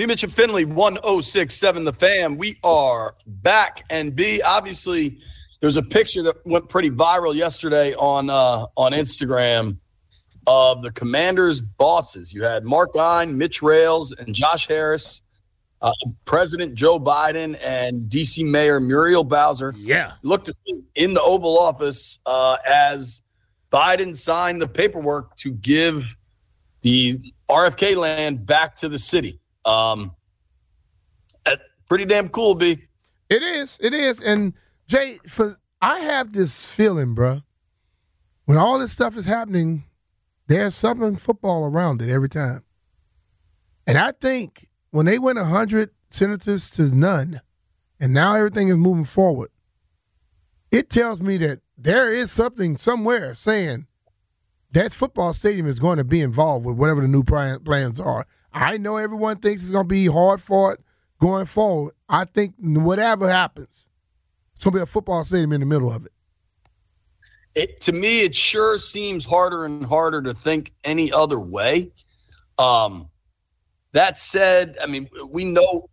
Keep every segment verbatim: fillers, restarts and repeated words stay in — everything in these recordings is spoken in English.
B. Mitch and Finley, one oh six point seven The Fan. We are back. And B, obviously, there's a picture that went pretty viral yesterday on uh, on Instagram of the Commanders' bosses. You had Mark Ine, Mitch Rales, and Josh Harris, uh, President Joe Biden, and D C Mayor Muriel Bowser. Yeah. Looked in the Oval Office uh, as Biden signed the paperwork to give the R F K land back to the city. Um, pretty damn cool, B. It is. It is. And, Jay, for I have this feeling, bro, when all this stuff is happening, there's something football around it every time. And I think when they went one hundred senators to none, and now everything is moving forward, it tells me that there is something somewhere saying that football stadium is going to be involved with whatever the new plans are. I know everyone thinks it's going to be hard for it going forward. I think whatever happens, it's going to be a football stadium in the middle of it. It, to me, it sure seems harder and harder to think any other way. Um, that said, I mean, we know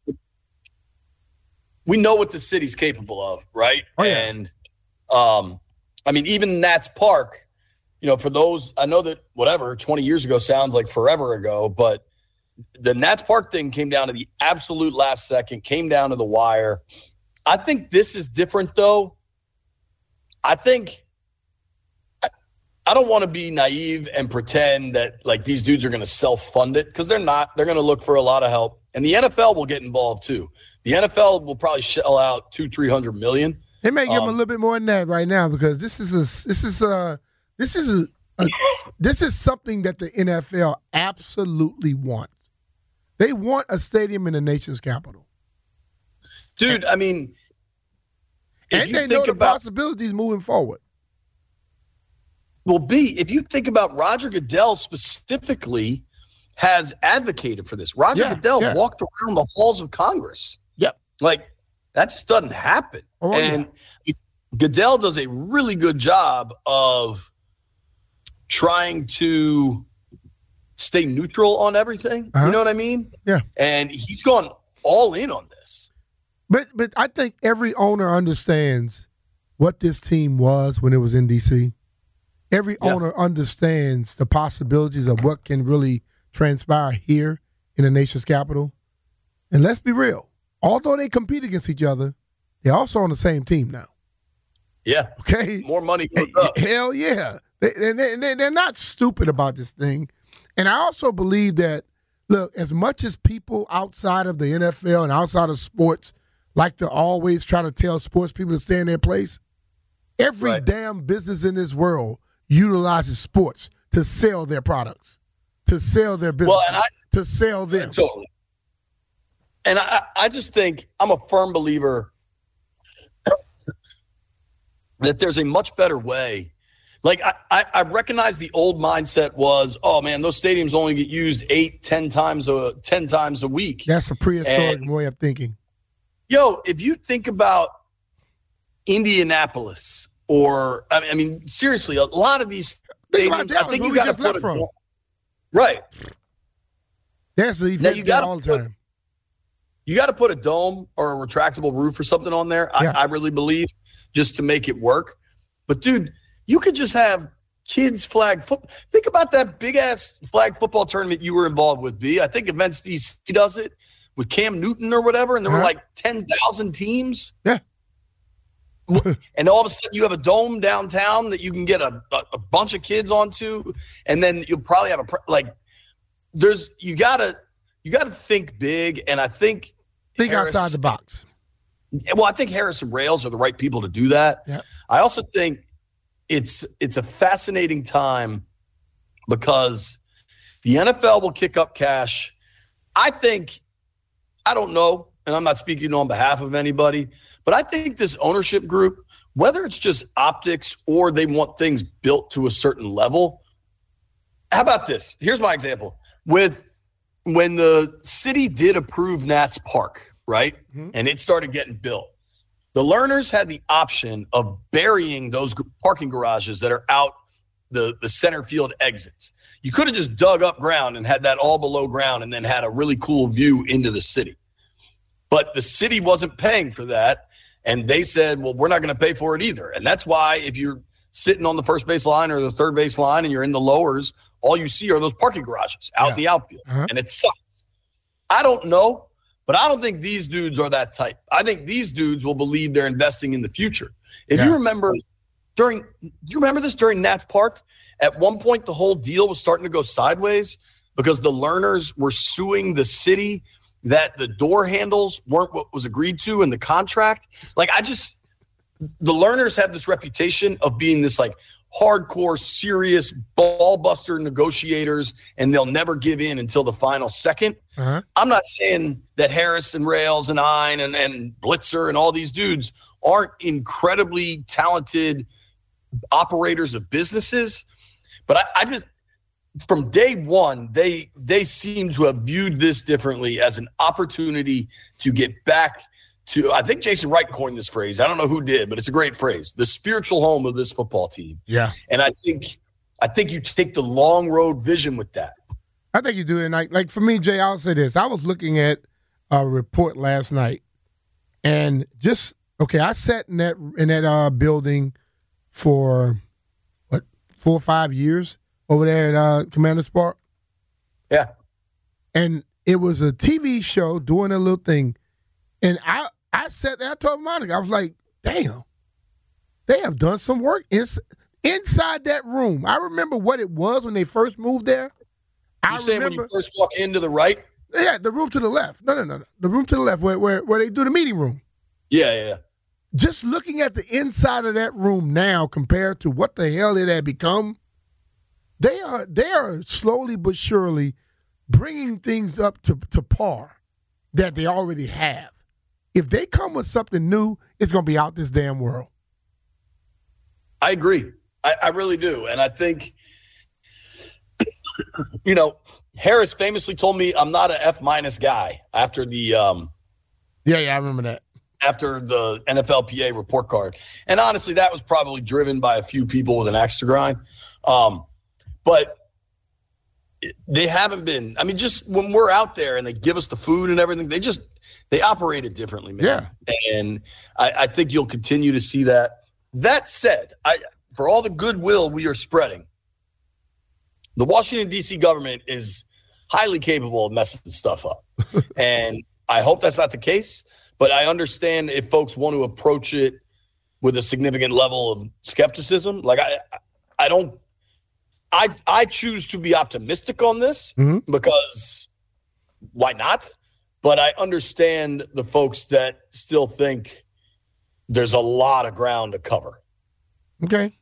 we know what the city's capable of, right? Oh, yeah. And, um, I mean, even Nats Park, you know, for those, I know that whatever, twenty years ago sounds like forever ago, but the Nats Park thing came down to the absolute last second, came down to the wire. I think this is different, though. I think I don't want to be naive and pretend that like these dudes are going to self-fund it, because they're not. They're going to look for a lot of help, and the N F L will get involved too. The N F L will probably shell out two, three hundred million. They may give um, them a little bit more than that right now, because this is a this is a this is a, a this is something that the N F L absolutely wants. They want a stadium in the nation's capital, dude. I mean, if and you they think know the about possibilities moving forward. Well, B, if you think about Roger Goodell specifically has advocated for this. Roger yeah, Goodell yeah. walked around the halls of Congress. Yep. Like, that just doesn't happen. Oh, and yeah. Goodell does a really good job of trying to stay neutral on everything. Uh-huh. You know what I mean? Yeah. And he's gone all in on this. But but I think every owner understands what this team was when it was in D C. Every Yeah. owner understands the possibilities of what can really transpire here in the nation's capital. And let's be real. Although they compete against each other, they're also on the same team now. Yeah. Okay? More money goes up. Hell yeah. They, they, they, they're not stupid about this thing. And I also believe that, look, as much as people outside of the N F L and outside of sports like to always try to tell sports people to stay in their place, every Right. damn business in this world utilizes sports to sell their products, to sell their business, Well, and I- to sell them. Totally. And I, I just think I'm a firm believer that there's a much better way. Like, I, I, I recognize the old mindset was, oh, man, those stadiums only get used eight, ten times a, ten times a week. That's a prehistoric And- way of thinking. Yo, if you think about Indianapolis or, I mean, I mean seriously, a lot of these Think about stadiums, Dallas, I think where you we got to just put left a from. right. That's the Now, event you you gotta all the put- time. You got to put a dome or a retractable roof or something on there, Yeah. I, I really believe, just to make it work. But, dude, you could just have kids flag football. Think about that big-ass flag football tournament you were involved with, B. I think Events D C does it with Cam Newton or whatever, and there were Uh-huh. like ten thousand teams. Yeah. And all of a sudden you have a dome downtown that you can get a, a, a bunch of kids onto, and then you'll probably have a – like there's – you got to you got to think big, and I think – Think Harris, outside the box. Well, I think Harris and Rails are the right people to do that. Yeah. I also think it's it's a fascinating time because the N F L will kick up cash. I think, I don't know, and I'm not speaking on behalf of anybody, but I think this ownership group, whether it's just optics or they want things built to a certain level. How about this? Here's my example. With when the city did approve Nats Park, right? Mm-hmm. And it started getting built. The learners had the option of burying those g- parking garages that are out the, the center field exits. You could have just dug up ground and had that all below ground and then had a really cool view into the city. But the city wasn't paying for that, and they said, well, we're not going to pay for it either. And that's why if you're sitting on the first base line or the third base line and you're in the lowers, all you see are those parking garages out yeah. in the outfield, uh-huh. and it sucks. I don't know, but I don't think these dudes are that type. I think these dudes will believe they're investing in the future. If yeah. you remember during, do you remember this during Nats Park? At one point, the whole deal was starting to go sideways because the learners were suing the city that the door handles weren't what was agreed to in the contract. Like, I just, the learners have this reputation of being this like hardcore, serious ball buster negotiators, and they'll never give in until the final second. Uh-huh. I'm not saying that Harris and Rails and Ein and, and Blitzer and all these dudes aren't incredibly talented operators of businesses, but I, I just, from day one, they they seem to have viewed this differently as an opportunity to get back to, I think Jason Wright coined this phrase. I don't know who did, but it's a great phrase. The spiritual home of this football team. Yeah. And I think I think you take the long road vision with that. I think you do. And like, like for me, Jay, I'll say this. I was looking at a report last night, and just, okay, I sat in that, in that uh, building for, what, four or five years over there at uh, Commanders Park. Yeah. And it was a T V show doing a little thing. And I, I sat there, I told Monica, I was like, damn, they have done some work ins- inside that room. I remember what it was when they first moved there. You I saying remember, when you first walk into the right? Yeah, the room to the left. No, no, no, no. The room to the left where, where, where they do the meeting room. Yeah, yeah, yeah. Just looking at the inside of that room now compared to what the hell it had become, they are they are slowly but surely bringing things up to, to par that they already have. If they come with something new, it's going to be out this damn world. I agree. I, I really do. And I think, you know, Harris famously told me I'm not an F-minus guy after the um, – Yeah, yeah, I remember that. After the N F L P A report card. And honestly, that was probably driven by a few people with an axe to grind. Um, but they haven't been – I mean, just when we're out there and they give us the food and everything, they just – they operate it differently, man. Yeah. And I, I think you'll continue to see that. That said, I for all the goodwill we are spreading, the Washington, D C government is highly capable of messing stuff up. And I hope that's not the case, but I understand if folks want to approach it with a significant level of skepticism. Like I I don't I I choose to be optimistic on this mm-hmm. because why not? But I understand the folks that still think there's a lot of ground to cover. Okay.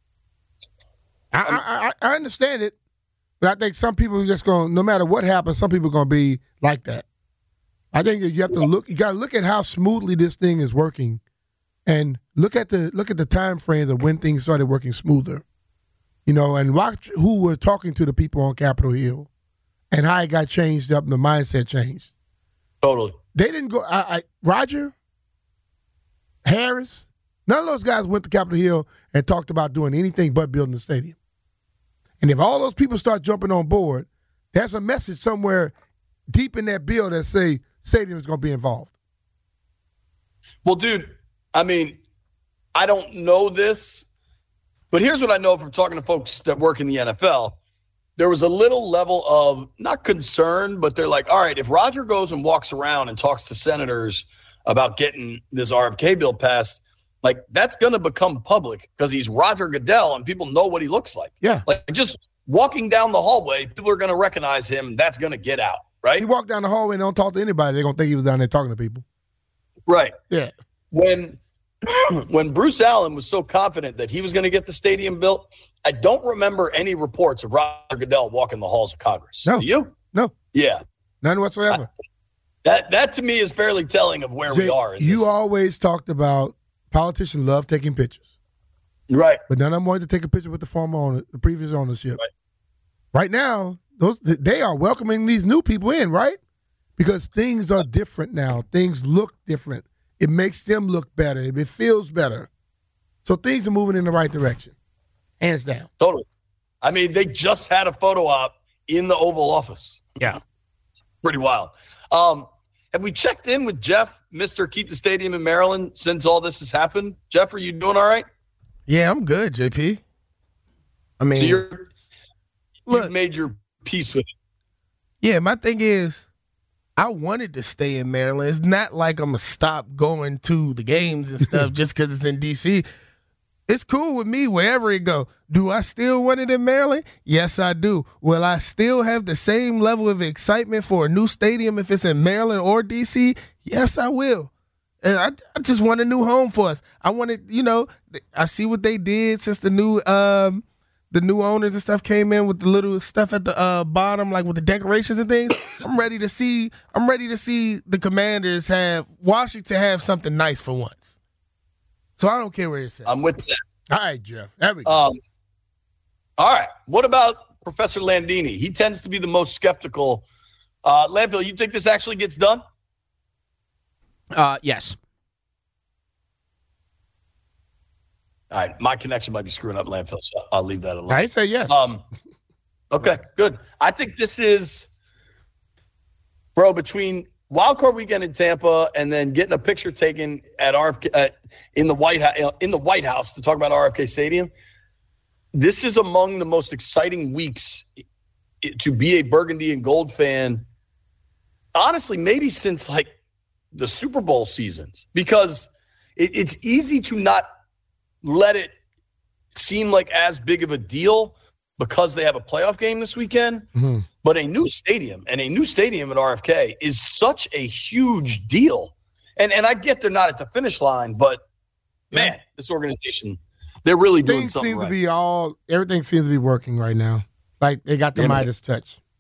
I, I, I understand it, but I think some people are just going, no matter what happens, some people are going to be like that. I think you have to look, you got to look at how smoothly this thing is working and look at the, look at the time frames of when things started working smoother, you know, and watch who were talking to the people on Capitol Hill and how it got changed up and the mindset changed. Totally. They didn't go. I, I, Roger, Harris, none of those guys went to Capitol Hill and talked about doing anything but building the stadium. And if all those people start jumping on board, there's a message somewhere deep in that bill that say stadium is going to be involved. Well, dude, I mean, I don't know this, but here's what I know from talking to folks that work in the N F L. There was a little level of, not concern, but they're like, all right, if Roger goes and walks around and talks to senators about getting this R F K bill passed, like that's going to become public because he's Roger Goodell and people know what he looks like. Yeah. Like just walking down the hallway, people are going to recognize him. That's going to get out, right? He walked down the hallway and don't talk to anybody. They're going to think he was down there talking to people. Right. Yeah. When when Bruce Allen was so confident that he was going to get the stadium built, I don't remember any reports of Roger Goodell walking the halls of Congress. No. Do you? No. Yeah. None whatsoever. I, that that to me is fairly telling of where Jay, we are. In you this. always talked about politicians love taking pictures. Right. But none of them wanted to take a picture with the former owner, the previous ownership. Right, right now, those they are welcoming these new people in, right? Because things are different now. Things look different. It makes them look better. It feels better. So things are moving in the right direction. Hands down. Totally. I mean, they just had a photo op in the Oval Office. Yeah. Pretty wild. Um, have we checked in with Jeff, Mister Keep the Stadium in Maryland, since all this has happened? Jeff, are you doing all right? Yeah, I'm good, J P. I mean, so you're, look, you've made your peace with it. Yeah, my thing is, I wanted to stay in Maryland. It's not like I'm going to stop going to the games and stuff just because it's in D C. It's cool with me wherever it go. Do I still want it in Maryland? Yes, I do. Will I still have the same level of excitement for a new stadium if it's in Maryland or D C? Yes, I will. And I, I just want a new home for us. I wanted, you know, I see what they did since the new um, the new owners and stuff came in with the little stuff at the uh, bottom, like with the decorations and things. I'm ready to see. I'm ready to see the Commanders have Washington have something nice for once. So I don't care where it's at. I'm with that. All right, Jeff. There we go. Um, all right. What about Professor Landini? He tends to be the most skeptical. Uh, Landfill, you think this actually gets done? Uh, yes. All right. My connection might be screwing up, Landfill, so I'll leave that alone. I say yes. Um, okay, good. I think this is, bro, between wildcard weekend in Tampa and then getting a picture taken at R F K uh, in the White House, in the White House to talk about R F K Stadium. This is among the most exciting weeks to be a Burgundy and Gold fan. Honestly, maybe since like the Super Bowl seasons, because it, it's easy to not let it seem like as big of a deal because they have a playoff game this weekend. Mm-hmm. But a new stadium and a new stadium at R F K is such a huge deal. And and I get they're not at the finish line, but man, this organization, they're really doing Things something seem right. to be all, everything seems to be working right now. Like they got the Yeah, Midas touch.